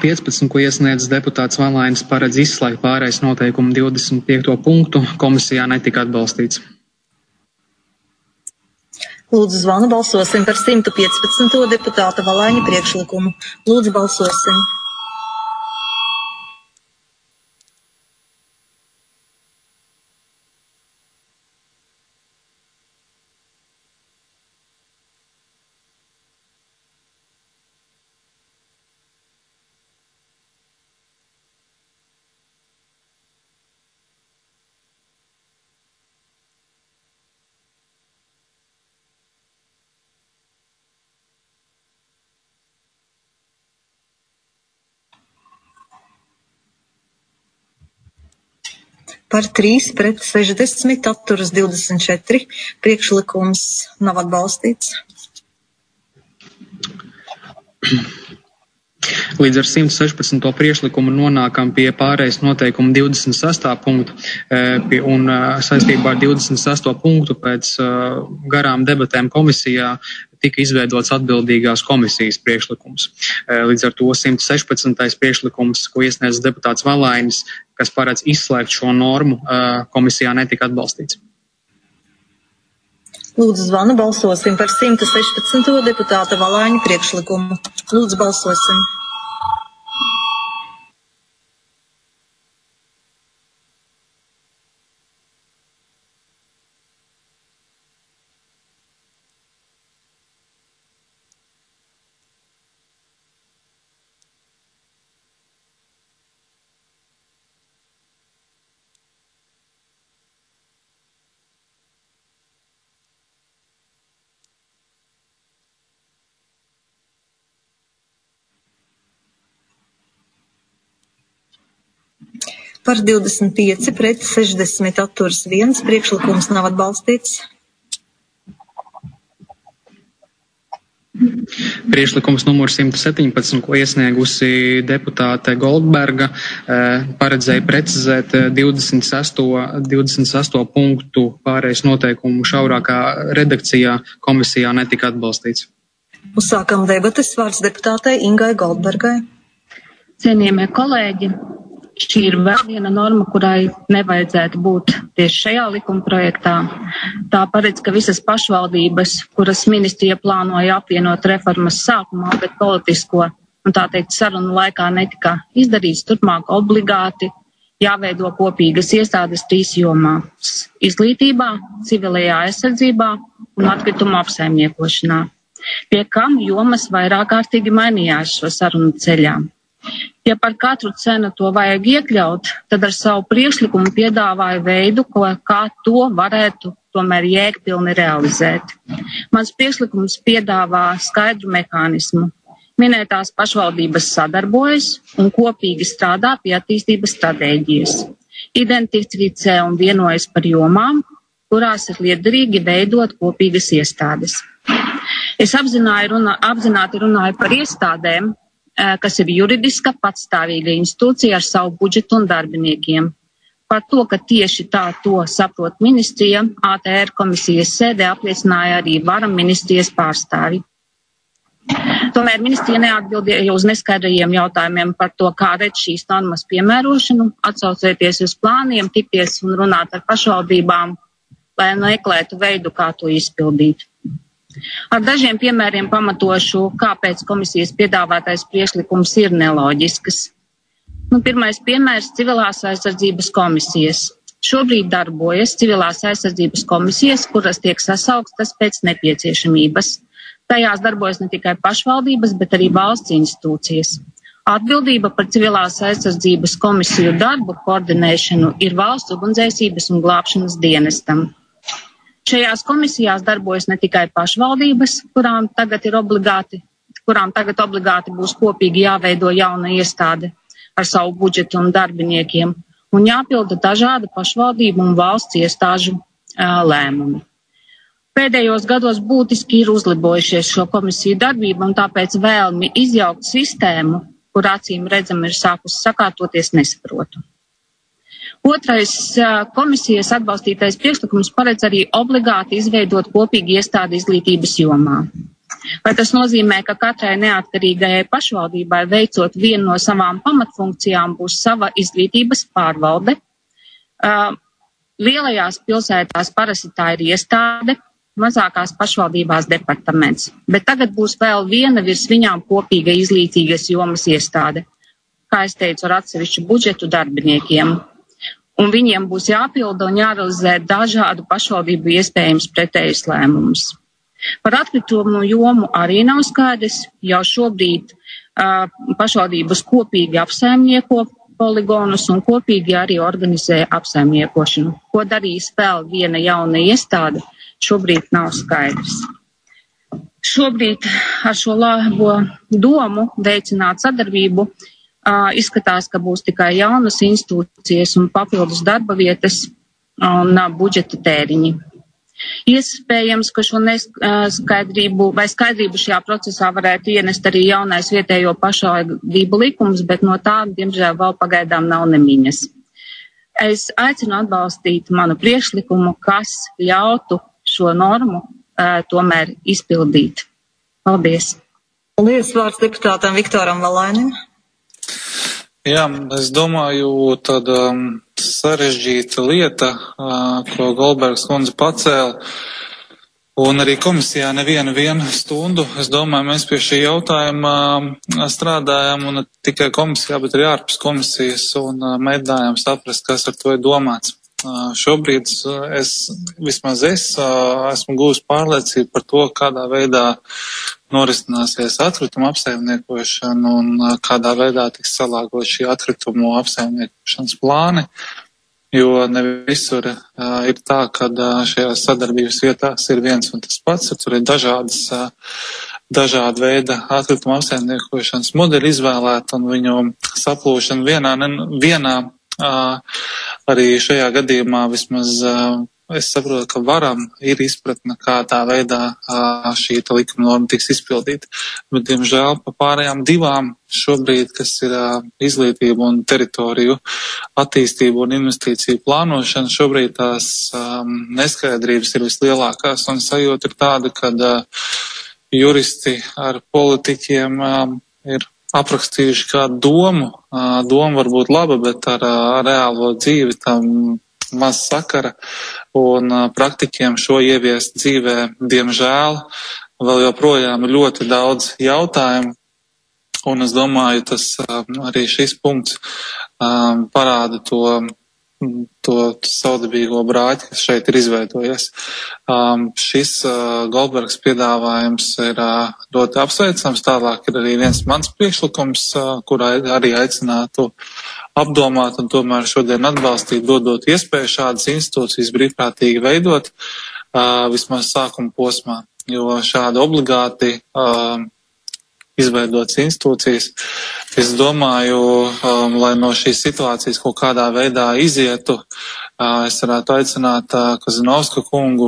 15, ko iesniedz deputāts Valainis, paredz izslēgt pārējais noteikumu 25. punktu, komisijā netika atbalstīts. Lūdzu, zvanu balsosim par 115. deputāta Valaiņa priekšlikumu. Lūdzu, balsosim. Par 3 pret 60, atturas 24. Priekšlikums nav atbalstīts. Līdz ar 116. priekšlikumu nonākam pie pārējais noteikuma 26. punktu, un saistībā ar 26. punktu pēc garām debatēm komisijā tika izveidots atbildīgās komisijas priekšlikums. Līdz ar to 116. priekšlikums, ko iesniedz deputāts Valainis, kas paredz izslēgt šo normu, komisijā netika atbalstīts. Lūdzu, zvanu balsosim par 116. deputāta Valaiņa priekšlikumu. Lūdzu, balsosim. Par 25 pret 60 atturas 1. Priekšlikums nav atbalstīts. Priekšlikums numur 117, ko iesniegusi deputāte Goldberga, paredzēja precizēt 26. punktu pārējais noteikumu šaurākā redakcijā, komisijā netika atbalstīts. Uzsākam debates, vārds deputātei Ingai Goldbergai. Cienījamie kolēģi, šī ir vēl viena norma, kurai nevajadzētu būt tieši šajā likuma projektā. Tā paredz, ka visas pašvaldības, kuras ministrija plānoja apvienot reformas sākumā, bet politisko un tā teikt sarunu laikā netika izdarīts, turpmāk obligāti jāveido kopīgas iestādes 3 jomās - izglītībā, civilajā aizsardzībā un atkritumu apsaimniekošanā, pie kam jomas vairāk kārtīgi mainījās šo sarunu ceļā. Ja par katru cenu to vajag iekļaut, tad ar savu priekšlikumu piedāvāju veidu, kā to varētu tomēr jēgpilni realizēt. Mans priekšlikums piedāvā skaidru mehānismu. Minētās pašvaldības sadarbojas un kopīgi strādā pie attīstības stratēģijas. Identificē un vienojas par jomām, kurās ir liederīgi veidot kopīgas iestādes. Es apzināti runāju par iestādēm, kas ir juridiska patstāvīga institūcija ar savu budžetu un darbiniekiem. Par to, ka tieši tā to saprot ministrija, ATR komisijas sēdē apliecināja arī varam ministrijas pārstāvi. Tomēr ministrija neatbildēja uz neskaidrajiem jautājumiem par to, kā redz šīs normas piemērošanu, atsaucoties uz plāniem, tikties un runāt ar pašvaldībām, lai meklētu veidu, kā to izpildīt. Ar dažiem piemēriem pamatošu, kāpēc komisijas piedāvātais priekšlikums ir neloģisks. Pirmais piemērs - civilās aizsardzības komisijas. Šobrīd darbojas civilās aizsardzības komisijas, kuras tiek sasaukstas pēc nepieciešamības. Tajās darbojas ne tikai pašvaldības, bet arī valsts institūcijas. Atbildība par civilās aizsardzības komisiju darbu koordinēšanu ir valsts ugunsdzēsības un glābšanas dienestam. Šajās komisijās darbojas ne tikai pašvaldības, kurām tagad obligāti būs kopīgi jāveido jauna iestāde ar savu budžetu un darbiniekiem, un jāpilda dažādu pašvaldību un valsts iestāžu lēmumi. Pēdējos gados būtiski ir uzlabojušies šo komisiju darbību, un tāpēc vēlmi izjaukt sistēmu, kur acīm redzam ir sākus sakārtoties, nesaprotu. Otrais komisijas atbalstītais priekšlikums paredz arī obligāti izveidot kopīgi iestādi izglītības jomā. Vai tas nozīmē, ka katrai neatkarīgajai pašvaldībai veicot vienu no savām pamatfunkcijām būs sava izglītības pārvalde? Lielajās pilsētās parasti tā ir iestāde, mazākās pašvaldībās departaments, bet tagad būs vēl viena virs viņām kopīga izglītīgas jomas iestāde, kā es teicu, ar atsevišķu budžetu darbiniekiem. Un viņiem būs jāpilda un jārealizē dažādu pašvaldību iespējams pretējus lēmumus. Par atkritumu jomu arī nav skaidrs, jau šobrīd pašvaldības kopīgi apsaimnieko poligonus un kopīgi arī organizē apsaimniekošanu. Ko darīs vēl viena jauna iestāde, šobrīd nav skaidrs. Šobrīd ar šo labo domu veicināt sadarbību izskatās, ka būs tikai jaunas institūcijas un papildus darba vietas un budžeta tēriņi. Iespējams, ka šo neskaidrību vai skaidrību šajā procesā varētu ienest arī jaunais vietējo pašvaldību likums, bet no tā, diemžēl, vēl pagaidām nav nemiņas. Es aicinu atbalstīt manu priekšlikumu, kas ļautu šo normu tomēr izpildīt. Paldies. Paldies, vārds deputātam Viktoram Valainim. Jā, es domāju, tāda sarežģīta lieta, ko Goldbergs kundze pacēla, un arī komisijā nevienu stundu. Es domāju, mēs pie šī jautājuma strādājam, un ne tikai komisijā, bet arī ārpus komisijas, un mēģinājām saprast, kas ar to ir domāts. Šobrīd vismaz es esmu gūs pārliecību par to, kādā veidā norisināsies atkritumu apsaimniekošana un kādā veidā tiks salāgot šī atkritumu apsaimniekošanas plāni, jo ne visur ir tā, ka šajās sadarbības vietās ir viens un tas pats, tur ir dažāda veida atkritumu apsaimniekošanas modeļi izvēlēta un viņu saplūšana vienā arī šajā gadījumā vismaz es saprotu, ka varam ir izpratne, kā tā veidā šī likuma norma tiks izpildīta. Bet, diemžēl, pa pārējām divām šobrīd, kas ir izglītība un teritoriju attīstība un investīciju plānošana, šobrīd tās neskaidrības ir vislielākās un sajūta ir tāda, ka juristi ar politiķiem ir aprakstījuši kādu domu. Doma var būt laba, bet ar reālo dzīvi tam maz sakara, un praktiķiem šo ieviest dzīvē, diemžēl, vēl joprojām ir ļoti daudz jautājumu, un es domāju, tas arī šis punkts parāda to saudabīgo brāķi, kas šeit ir izveidojies. Šis Goldbergs piedāvājums ir ļoti apsveicams, tālāk ir arī viens mans priekšlikums, kurā arī aicinātu apdomāt un tomēr šodien atbalstīt, dodot iespēju šādas institūcijas brīvprātīgi veidot, vismaz sākuma posmā, jo šādi obligāti izveidotas institūcijas. Es domāju, lai no šīs situācijas kaut kādā veidā izietu, es varētu aicināt Kazanovska kungu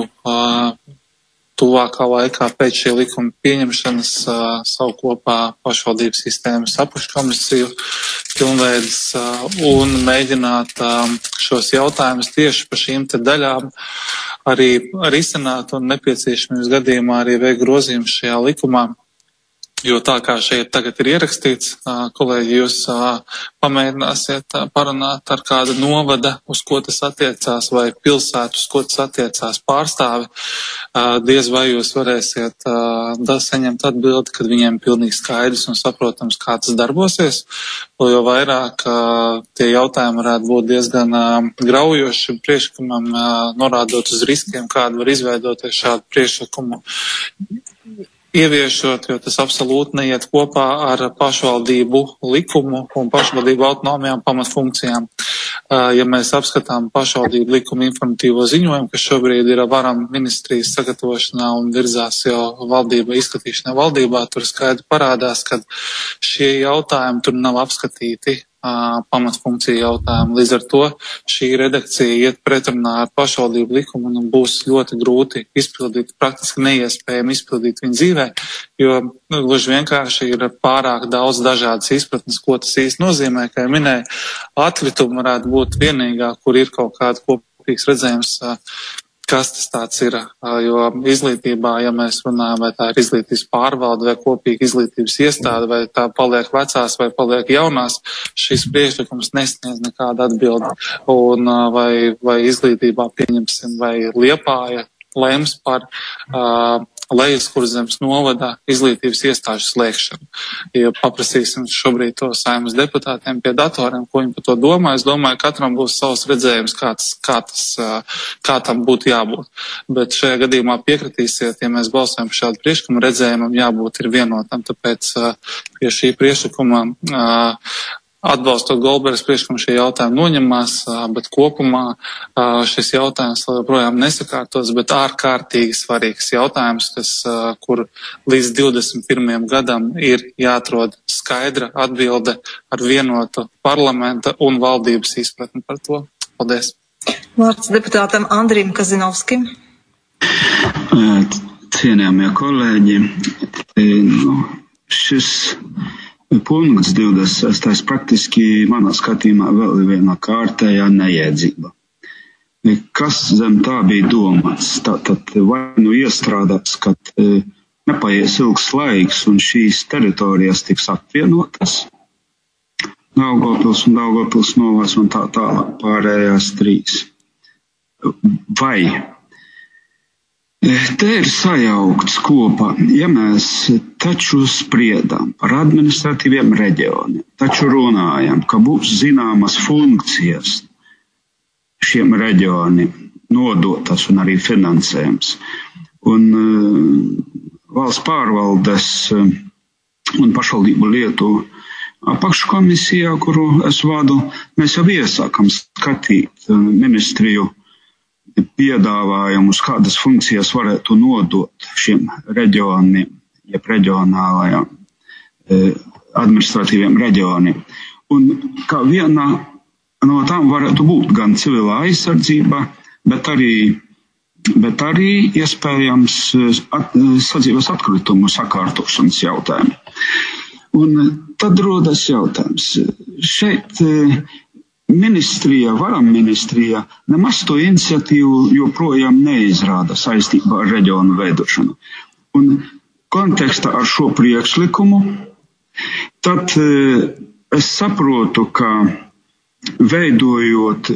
tuvākā laikā pēc šī likuma pieņemšanas savu kopā pašvaldības sistēmas apakškomisiju pilnveidas un mēģināt šos jautājumus tieši par šīm te daļām arī risināt un nepieciešamības gadījumā arī veikt grozījumus šajā likumā. Jo tā kā šeit tagad ir ierakstīts, kolēģi, jūs pamēģināsiet parunāt ar kādu novada, uz ko tas attiecās, vai pilsētu, uz ko tas attiecās pārstāvi, diez vai jūs varēsiet saņemt atbildi, kad viņiem pilnīgi skaidrs un saprotams, kā tas darbosies, jo vairāk tie jautājumi varētu būt diezgan graujoši priekšlikumam, norādot uz riskiem, kādu var izveidoties šādu priekšlikumu ieviešot, jo tas absolūti neiet kopā ar pašvaldību likumu un pašvaldību autonomijām pamatfunkcijām. Ja mēs apskatām pašvaldību likuma informatīvo ziņojumu, kas šobrīd ir varam ministrijas sagatavošanā un virzās jau valdība izskatīšanā valdībā, tur skaidri parādās, ka šie jautājumi tur nav apskatīti pamatfunkciju jautājumu. Līdz ar to šī redakcija iet pretrunā ar pašvaldību likumu un būs ļoti grūti izpildīt, praktiski neiespējami izpildīt viņu dzīvē, jo gluži vienkārši ir pārāk daudz dažādas izpratnes, ko tas īsti nozīmē, kā jau minēju, atkritumi varētu būt vienīgā, kur ir kaut kāda kopīgs redzējums kas tas tāds ir, jo izglītībā, ja mēs runājam, vai tā ir izglītības pārvalde vai kopīga izglītības iestāde, vai tā paliek vecās vai paliek jaunās, šis priekšlikums nesniedz nekādu atbildi. Un vai izglītībā pieņemsim, vai Liepāja lems par Lejaskurzemes novada izglītības iestāžu slēgšanu. Ja paprasīsim šobrīd to Saeimas deputātiem pie datoriem, ko viņi par to domā, es domāju, katram būs savs redzējums, kā tam būtu jābūt. Bet šajā gadījumā piekritīsiet, ja mēs balsojam par šādu priekšlikumu, redzējumam jābūt ir vienotam, tāpēc pie šī priekšlikuma atbalstot Goldbergas priekšlikumu šie jautājumi noņemās, bet kopumā šis jautājums joprojām nesakārtos, bet ārkārtīgi svarīgs jautājums, kur līdz 21. gadam ir jāatrod skaidra atbilde ar vienotu parlamenta un valdības izpratni par to. Paldies. Vārds deputātam Andrim Kazinovskim. Cienījamie kolēģi, šis punkts 26. praktiski manā skatījumā vēl ir viena kārtējā nejēdzība. Kas zem tā bija domāts? Tātad vai nu iestrādāts, kad nepaies ilgs laiks un šīs teritorijas tiks apvienotas, Daugavpils un Daugavpils novas un tā tālāk pārējās 3. Vai te ir sajaukts kopā, ja mēs taču spriedām par administratīviem reģioniem, taču runājam, ka būs zināmas funkcijas šiem reģioniem nodotas un arī finansējums. Un valsts pārvaldes un pašvaldību lietu apakškomisijā, kuru es vadu, mēs jau iesākam skatīt ministriju piedāvājumus, kādas funkcijas varētu nodot šiem reģioniem, jeb reģionālajām administratīviem reģioniem. Un kā viena no tām varētu būt gan civilā aizsardzība, bet arī iespējams sadzīves atkritumu sakārtošanas jautājumi. Un tad rodas jautājums. Šeit varam ministrija nemaz to iniciatīvu joprojām neizrāda saistībā ar reģionu veidošanu. Un kontekstā ar šo priekšlikumu, tad es saprotu, ka veidojot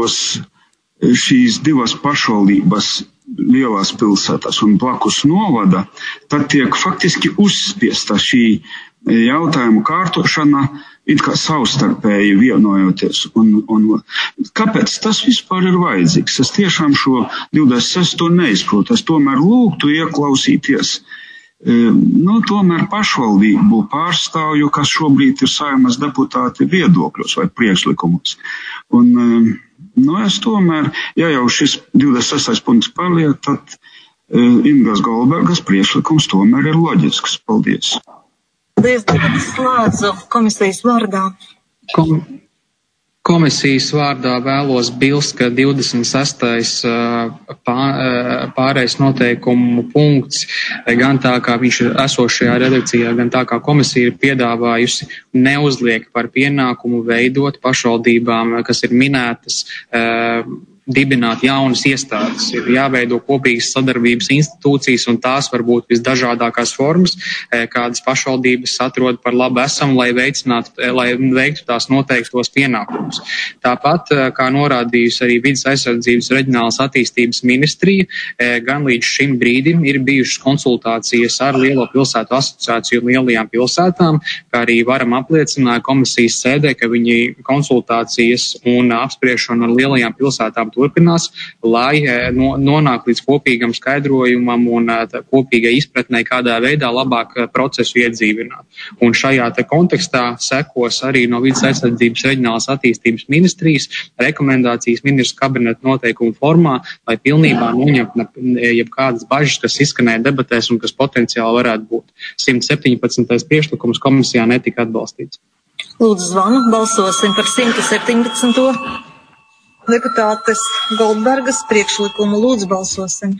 šīs divas pašvaldības lielās pilsētas un blakus novada, tad tiek faktiski uzspiesta šī jautājuma kārtošana it kā savstarpēji vienojoties. Un kāpēc tas vispār ir vajadzīgs? Es tiešām šo 26. neizprotu. Es tomēr lūgtu ieklausīties tomēr pašvaldību pārstāvju, kas šobrīd ir Saeimas deputāti viedokļos vai priekšlikumos. Un es tomēr, ja jau šis 26. punkts paliek, tad Ingas Goldbergas priekšlikums tomēr ir loģisks. Paldies. Paldies, slēdzu komisijas vārdā. Komisijas vārdā vēlos bilst, ka 26. pārējais noteikumu punkts, gan tā kā viņš ir esošajā redakcijā, gan tā kā komisija ir piedāvājusi, neuzliek par pienākumu veidot pašvaldībām, kas ir minētas, dibināt jaunas iestādes, ir jāveido kopīgas sadarbības institūcijas, un tās var būt visdažādākās formas, kādas pašvaldības atrod par labu esam, lai veiktu tās noteiktos pienākumus. Tāpat, kā norādījusi arī Vides aizsardzības reģionālās attīstības ministrija, gan līdz šim brīdim ir bijušas konsultācijas ar Lielo pilsētu asociāciju un lielajām pilsētām, kā arī varam apliecināja komisijas sēdē, ka viņi konsultācijas un apspriešanu ar lielajām pilsētām turpinās, lai nonāk līdz kopīgam skaidrojumam un kopīgai izpratnei, kādā veidā labāk procesu iedzīvināt. Un šajā te kontekstā sekos arī no Vides aizsardzības reģionālās attīstības ministrijas rekomendācijas ministru kabineta noteikumu formā, lai pilnībā noņemtu jebkādas bažas, kas izskanēja debatēs un kas potenciāli varētu būt. 117. priekšlikums komisijā netika atbalstīts. Lūdzu zvanu, balsosim par 117. deputātes Goldbergas priekšlikumu. Lūdzu, balsosim.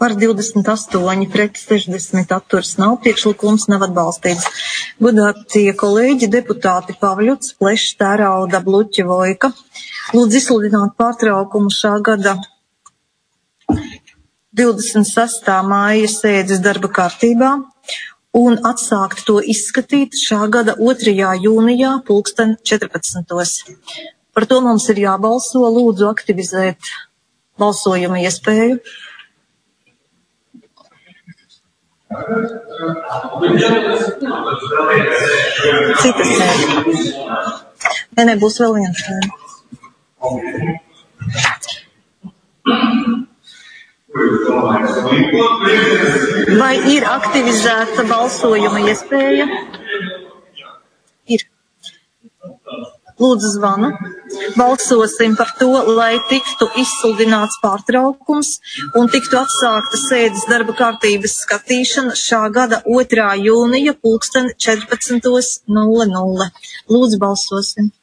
Par 28, pret 60 atturas nav, priekšlikums nav atbalstīts. Godātie kolēģi, deputāti Pavļuts, Plešs, Tērauda, Bluķa, Vojka. Lūdzu izsludināt pārtraukumu šā gada 26. māja sēdes darba kārtībā un atsākt to izskatīt šā gada 2. jūnijā 14. Par to mums ir jābalso. Lūdzu aktivizēt balsojuma iespēju. Citas sēdes. Nē, būs vēl viens sēde. Vai ir aktivizēta balsojuma iespēja? Ir. Lūdzu zvanu. Balsosim par to, lai tiktu izsludināts pārtraukums un tiktu atsākta sēdes darba kārtības skatīšana šā gada 2. jūnija 14:00. Lūdzu balsosim.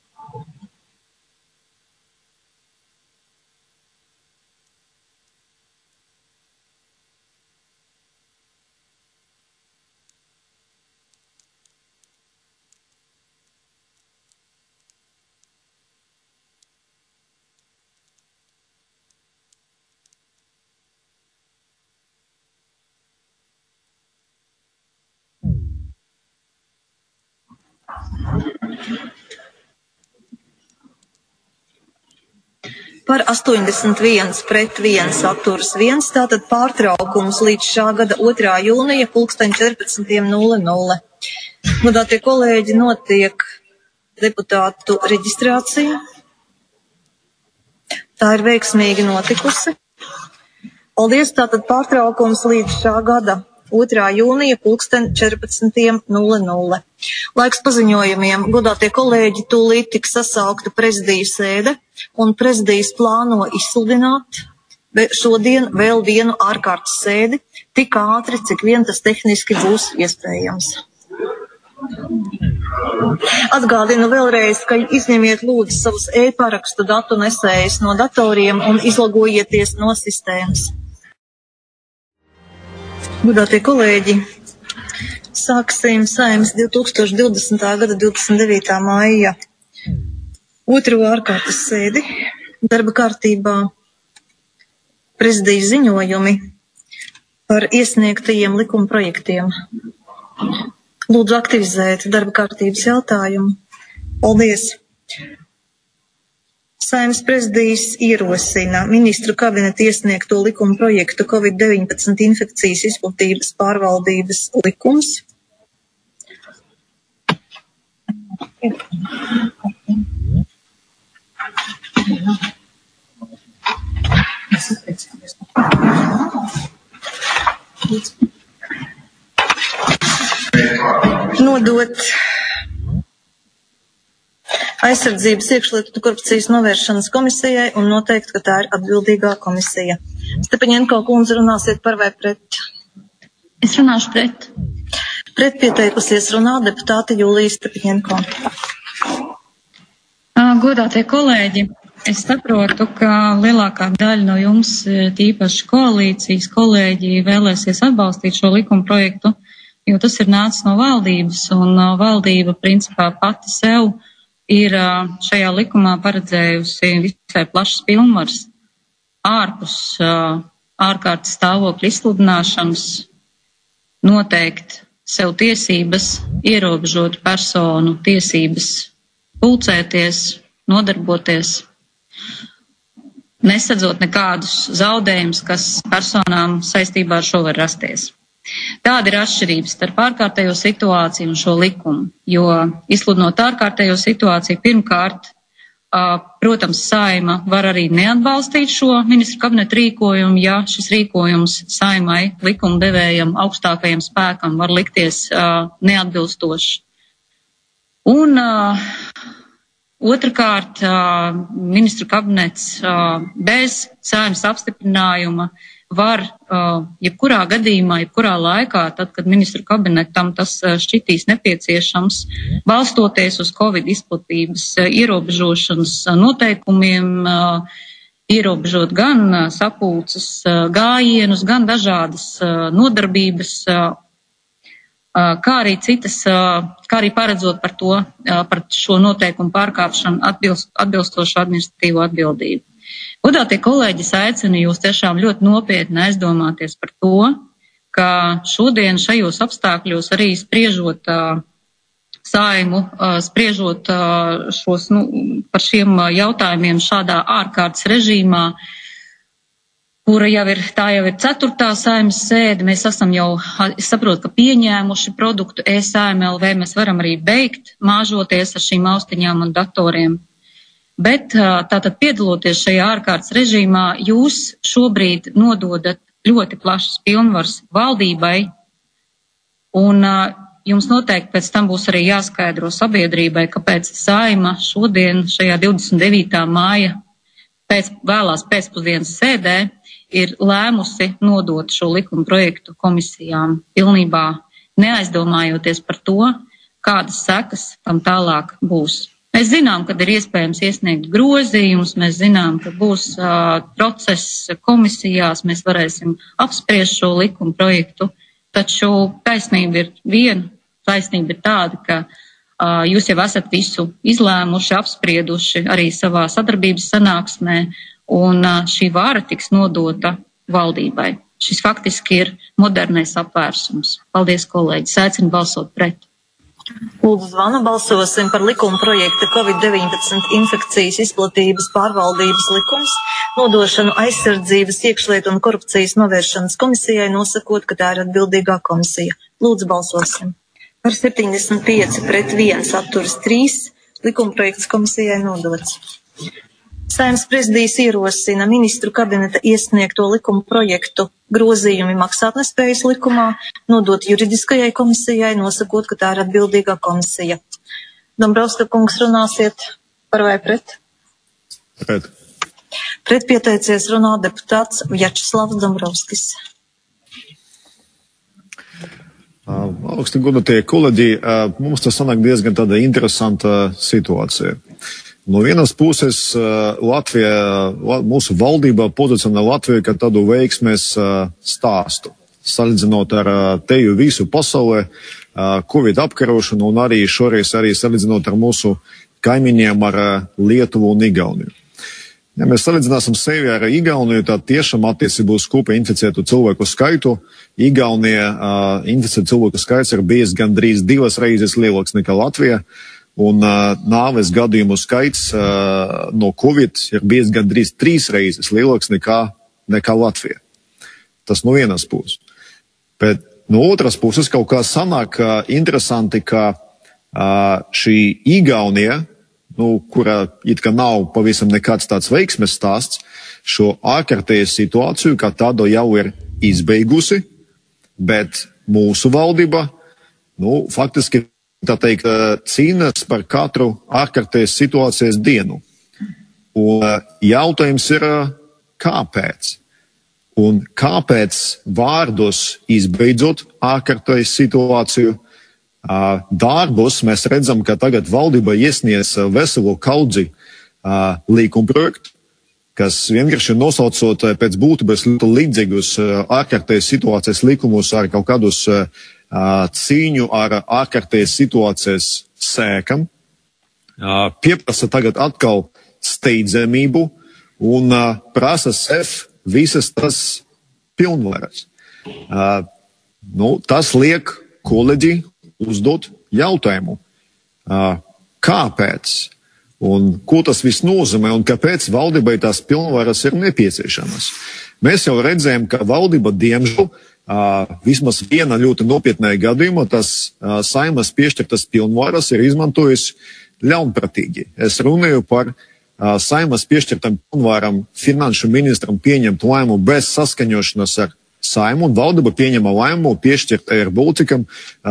Par 81 pret 1 atturas 1, tātad pārtraukums līdz šā gada 2. jūnija 14:00. Godātie kolēģi, notiek deputātu reģistrācija. Tā ir veiksmīgi notikusi. Paldies, tātad pārtraukums līdz šā gada 2. jūnija 14:00. Laiks paziņojumiem. Godātie kolēģi, tūlīt tiks sasaukta prezidija sēde, un prezidijas plāno izsludināt šodien vēl vienu ārkārtas sēdi, tik ātri, cik vien tas tehniski būs iespējams. Atgādinu vēlreiz, ka izņemiet lūdzu savus e-parakstu datu nesējus no datoriem un izlogojieties no sistēmas. Godātie kolēģi, sāksim Saeimas 2020. gada 29. māja 2. ārkārtas sēdi. Darba kārtībā prezidija ziņojumi par iesniegtajiem likuma projektiem. Lūdzu aktivizēt darba kārtības jautājumu. Paldies! Saeimas prezidijas ierosina ministru kabineta iesniegto likuma projektu COVID-19 infekcijas izplatības pārvaldības likums. Nodot aizsardzības iekšlietu korupcijas novēršanas komisijai un noteikt, ka tā ir atbildīgā komisija. Stepaņenko kundze, runāsiet par vai pret? Es runāšu pret. Pret pieteikusies runā deputāte Jūlija Stepaņenko. Godātie kolēģi, es saprotu, ka lielākā daļa no jums, tīpaši koalīcijas kolēģi, vēlēsies atbalstīt šo likuma projektu, jo tas ir nācis no valdības, un valdība principā pati sev ir šajā likumā paredzējusi visai plašas pilnvaras ārpus ārkārtas stāvokļa izsludināšanas, noteikt sev tiesības, ierobežot personu tiesības pulcēties, nodarboties, nesadzot nekādus zaudējumus, kas personām saistībā ar šo var rasties. Tāda ir atšķirība starp ārkārtējo situāciju un šo likumu, jo izsludinot ārkārtējo situāciju pirmkārt, protams, Saeima var arī neatbalstīt šo ministru kabineta rīkojumu, ja šis rīkojums Saeimai likumdevējam augstākajam spēkam var likties neatbilstošs. Un otrkārt, ministru kabinets bez Saeimas apstiprinājuma var jebkurā gadījumā, jebkurā laikā, tad, kad ministru kabinetam tas šķitīs nepieciešams, balstoties uz Covid izplatības ierobežošanas noteikumiem, ierobežot gan sapulces gājienus, gan dažādas nodarbības, kā arī citas, kā arī paredzot par šo noteikumu pārkāpšanu atbilstošu administratīvo atbildību. Godātie kolēģi, es aicinu jūs tiešām ļoti nopietni aizdomāties par to, ka šodien šajos apstākļos arī spriežot Saimu, spriežot par šiem jautājumiem šādā ārkārtas režīmā, kura jau ir 4. Saimas sēde, mēs esam jau, es saprotu, ka pieņēmuši produktu e-Saima.lv, mēs varam arī beigt māžoties ar šīm austiņām un datoriem. Bet tātad piedaloties šajā ārkārtas režīmā, jūs šobrīd nododat ļoti plašas pilnvaras valdībai, un jums noteikti pēc tam būs arī jāskaidro sabiedrībai, kāpēc Saima šodien šajā 29. māja vēlās pēcpusdienas sēdē ir lēmusi nodot šo likuma projektu komisijām, pilnībā neaizdomājoties par to, kādas sekas tam tālāk būs. Mēs zinām, ka ir iespējams iesniegt grozījumus, mēs zinām, ka būs process komisijās, mēs varēsim apspriest šo likuma projektu, taču taisnība ir viena, taisnība ir tāda, ka jūs jau esat visu izlēmuši, apsprieduši arī savā sadarbības sanāksmē, un šī vara tiks nodota valdībai. Šis faktiski ir modernais apvērsums. Paldies, kolēģi, aicinu balsot pret. Lūdzu zvanu, balsosim par likuma projekta COVID-19 infekcijas izplatības pārvaldības likums, nodošanu aizsardzības, iekšlietu un korupcijas novēršanas komisijai, nosakot, ka tā ir atbildīgā komisija. Lūdzu balsosim. Par 75 pret 1 atturas 3, likuma projekts komisijai nodots. Saeimas prezidijs ierosina ministru kabineta iesniegto likuma projektu grozījumi maksātnespējas likumā, nodot juridiskajai komisijai, nosakot, ka tā ir atbildīgā komisija. Dombrovska kungs, runāsiet par vai pret? Pret. Pret pieteicies runā deputāts Vjačeslavs Dombrovskis. Augsti godātie kolēģi, mums tas sanāk diezgan tāda interesanta situācija. No vienas puses, mūsu valdībā pozicionē Latviju kā tādu veiksmes stāstu, salīdzinot ar teju visu pasaulē, Covid apkarošanu un arī šoreiz arī salīdzinot ar mūsu kaimiņiem ar Lietuvu un Igauniju. Ja mēs salīdzināsim sevi ar Igauniju, tad tiešām attiecībā uz kopēju inficētu cilvēku skaitu, Igaunija inficētu cilvēku skaits ir bijis gandrīz 2 reizes lielāks nekā Latvija. Un nāves gadījumu skaits no Covid ir bijis gandrīz 3 reizes lielāks nekā Latvija. Tas no vienas puses. Bet no otras puses kaut kā sanāk interesanti, ka šī Igaunija, kura it kā nav pavisam nekāds tāds veiksmes stāsts, šo ārkārtēju situāciju kā tādu jau ir izbeigusi, bet mūsu valdība, faktiski tā teikt, cīnās par katru ārkārtējas situācijas dienu. Un jautājums ir, kāpēc? Un kāpēc vārdos izbeidzot ārkārtējas situāciju, darbos mēs redzam, ka tagad valdība iesniedz veselu kaudzi likumprojektu, kas vienkārši nosaucot pēc būtības līdzīgus ārkārtējas situācijas likumus ar kaut kādus cīņu ar ārkārtējas situācijas sēkam, pieprasa tagad atkal steidzamību un prasa sev visas tas pilnvaras. Tas liek kolēģi uzdot jautājumu, kāpēc un ko tas viss nozīmē un kāpēc valdībai tās pilnvaras ir nepieciešamas. Mēs jau redzējām, ka valdība diemžēl vismaz viena ļoti nopietnā gadījumā tas Saimas piešķirtas pilnvaras ir izmantojis ļaunprātīgi. Es runāju par Saimas piešķirtam pilnvaram finanšu ministram pieņemt lēmumu bez saskaņošanas ar Saimu, un valdība pieņema lēmumu piešķirt Air Balticam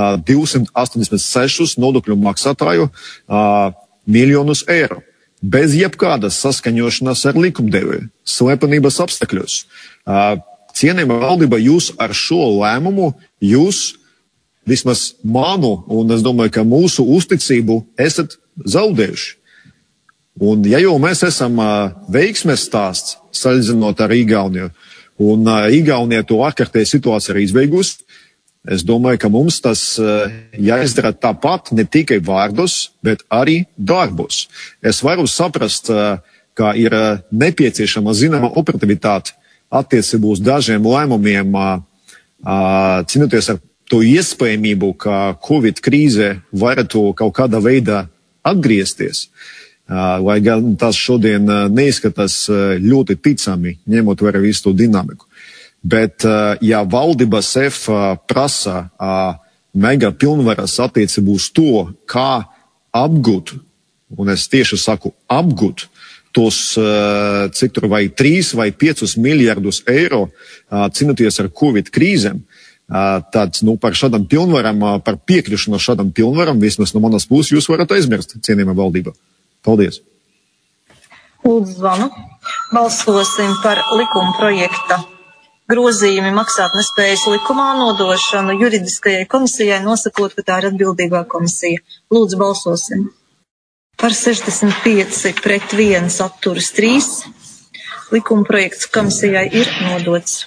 286 nodokļu maksātāju miljonus eiro. Bez jebkādas saskaņošanas ar likumdevēju, slepenības apstākļos. Cienījamā valdība, jūs ar šo lēmumu, jūs vismaz manu, un es domāju, ka mūsu uzticību esat zaudējuši. Un, ja jau mēs esam veiksmes stāsts, salīdzinot ar Igauniju, un Igaunija to ārkārtēju situāciju arī izbeigusi, es domāju, ka mums tas jāizdara tāpat ne tikai vārdos, bet arī darbos. Es varu saprast, ka ir nepieciešama zināma operativitāte attiecībā uz dažiem lēmumiem, cīnoties ar to iespējamību, ka Covid krīze varētu kaut kādā veidā atgriezties. Lai gan tas šodien neizskatās ļoti ticami, ņemot vērā visu to dinamiku. Bet, ja valdība sev prasa mega pilnvaras attiecībā uz to, kā apgūt, un es tieši saku apgūt, tos, cik tur vai 3 vai 5 miljardus eiro cīnoties ar Covid krīzēm, tad, par šādām pilnvaram, par piekļušanu šādām pilnvaram, vismaz no manas puses, jūs varat aizmirst, cienījamā valdība. Paldies. Lūdzu zvanu. Balsosim par likuma projekta grozījumi maksātnespējas likumā nodošanu juridiskajai komisijai, nosakot, ka tā ir atbildīgā komisija. Lūdzu balsosim. Par 65 pret 1 atturas 3. Likuma projekts komisijai ir nodots.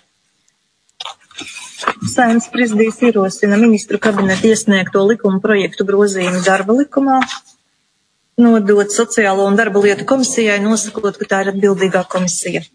Saeimas prezidijs ierosina ministru kabinetu iesniegto likuma projektu grozījumu darba likumā, nodot sociālo un darba lietu komisijai, nosakot, ka tā ir atbildīgā komisija.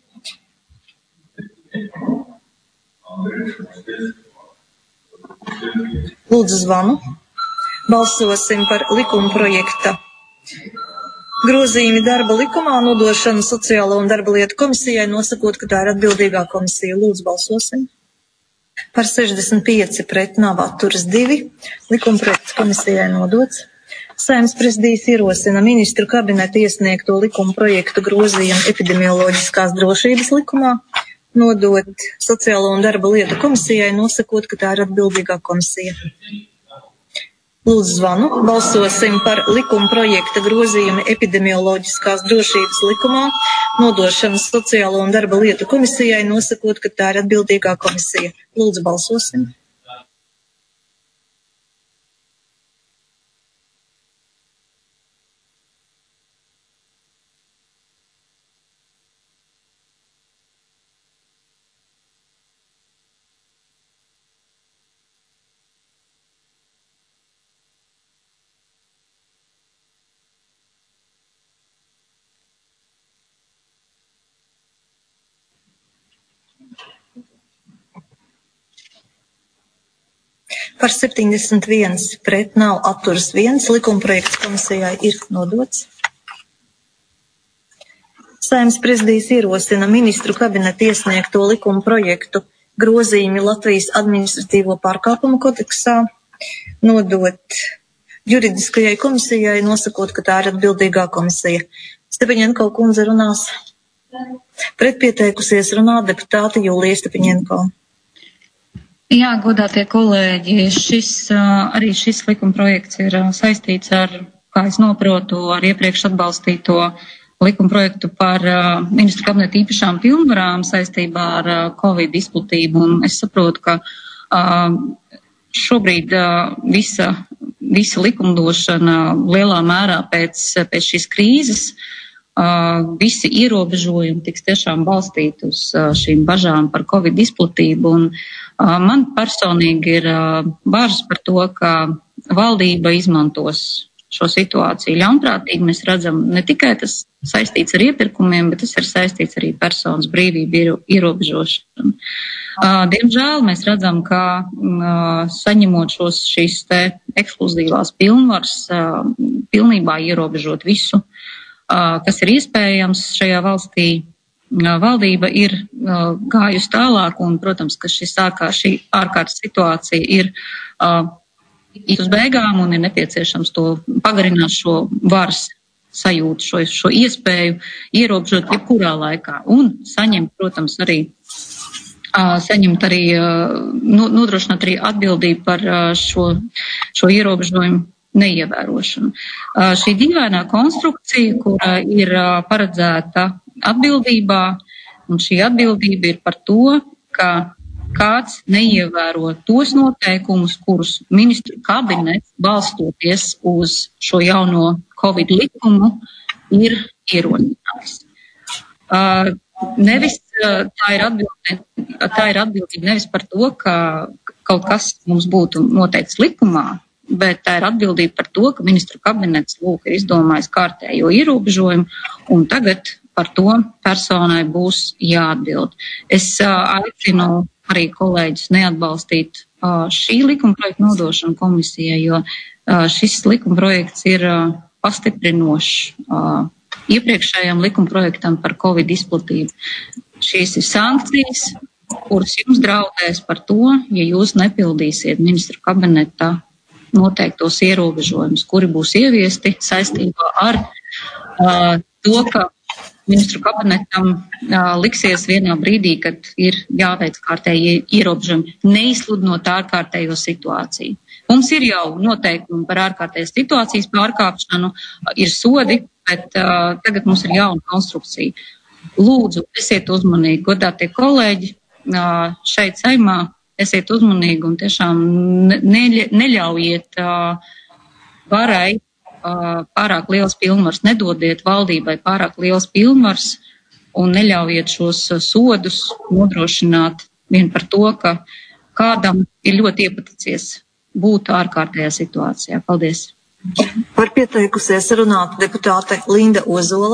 Lūdzu zvanu. Balsosim par likuma projekta grozījumi darba likumā, nodošanu sociālo un darba lietu komisijai, nosakot, ka tā ir atbildīgā komisija. Lūdzu balsosim. Par 65 pret nav atturas 2. Likuma projekts komisijai nodots. Saeimas prezidijs ierosina ministru kabinetu iesniegto likuma projektu grozījumu epidemioloģiskās drošības likumā, nodot sociālo un darba lietu komisijai, nosakot, ka tā ir atbildīgā komisija. Lūdzu zvanu. Balsosim par likuma projekta grozījumu epidemioloģiskās drošības likumā, nodošanu sociālo un darba lietu komisijai, nosakot, ka tā ir atbildīgā komisija. Lūdzu balsosim. Par 71 pret nav atturas 1. Likuma projekts komisijai ir nodots. Saeimas prezidijs ierosina ministru kabinetu iesniegto likuma projektu grozījumi Latvijas administratīvo pārkāpumu kodeksā, nodot juridiskajai komisijai, nosakot, ka tā ir atbildīgā komisija. Stepaņenko kundze runās. Pretpieteikusies runā deputāte Jūlija Stepaņenko. Jā, godātie kolēģi, arī šis likuma projekts ir saistīts ar, kā es noprotu, ar iepriekš atbalstīto likuma projektu par ministru kabinetu īpašām pilnvarām saistībā ar Covid izplatību. Un es saprotu, ka šobrīd visa likumdošana lielā mērā pēc šīs krīzes, visi ierobežojumi tiks tiešām balstīti uz šīm bažām par Covid izplatību. Un man personīgi ir bažas par to, ka valdība izmantos šo situāciju ļaunprātīgi. Mēs redzam, ne tikai tas saistīts ar iepirkumiem, bet tas ir saistīts arī personas brīvību ierobežošanu. Diemžēl mēs redzam, ka saņemot šīs te ekskluzīvās pilnvaras, pilnībā ierobežot visu, kas ir iespējams šajā valstī, valdība ir gājusi tālāk, un, protams, ka šī ārkārtas situācija ir uz beigām, un ir nepieciešams to pagarināt šo varas sajūtu, šo iespēju ierobežot jebkurā laikā, un saņemt, protams, nodrošināt arī atbildību par šo ierobežojumu neievērošanu. Šī dīvainā konstrukcija, kura ir paredzēta atbildībā, un šī atbildība ir par to, ka kāds neievēro tos noteikumus, kurus ministru kabinets, balstoties uz šo jauno Covid likumu, ir ierosinājis. Tā ir atbildība nevis par to, ka kaut kas mums būtu noteikts likumā, bet tā ir atbildība par to, ka ministru kabinets ir izdomājis kārtējo ierobežojumu, un tagad par to personai būs jāatbild. Es aicinu arī kolēģus neatbalstīt šī likumprojekta nodošanu komisijai, jo šis likumprojekts ir pastiprinošs iepriekšējām likumprojektam par Covid izplatību. Šīs ir sankcijas, kuras jums draudēs par to, ja jūs nepildīsiet ministru kabineta noteiktos ierobežojumus, kuri būs ieviesti saistībā ar to, ka ministru kabinetam liksies vienā brīdī, kad ir jāveic kārtēji ierobežojumi, neizsludinot ārkārtējo situāciju. Mums ir jau noteikumi par ārkārtējas situācijas pārkāpšanu, ir sodi, bet tagad mums ir jauna konstrukcija. Lūdzu, esiet uzmanīgi, godātie kolēģi, šeit Saeimā, esiet uzmanīgi un tiešām neļaujiet varai pārāk liels pilnvars, nedodiet valdībai pārāk liels pilnvars un neļaujiet šos sodus nodrošināt vien par to, ka kādam ir ļoti iepaticies būt ārkārtējā situācijā. Paldies. Par pieteikusies runāt deputāte Linda Ozola.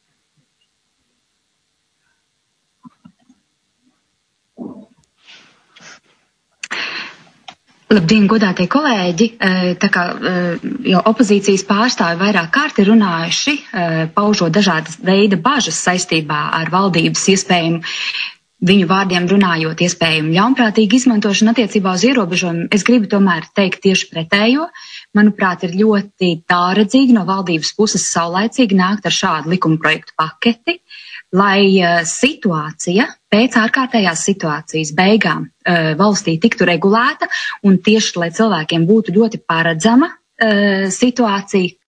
Labdien, godātie kolēģi! Tā kā jau opozīcijas pārstāvi vairāk kārti runājuši, paužot dažādas veida bažas saistībā ar valdības iespējumu, viņu vārdiem runājot, iespējumu ļaunprātīgu izmantošanu attiecībā uz ierobežojumu, es gribu tomēr teikt tieši pretējo. Manuprāt, ir ļoti tālredzīgi no valdības puses saulaicīgi nākt ar šādu likumprojektu paketi, lai situācija pēc ārkārtējās situācijas beigām valstī tiktu regulēta un tieši, lai cilvēkiem būtu ļoti paredzama situācija,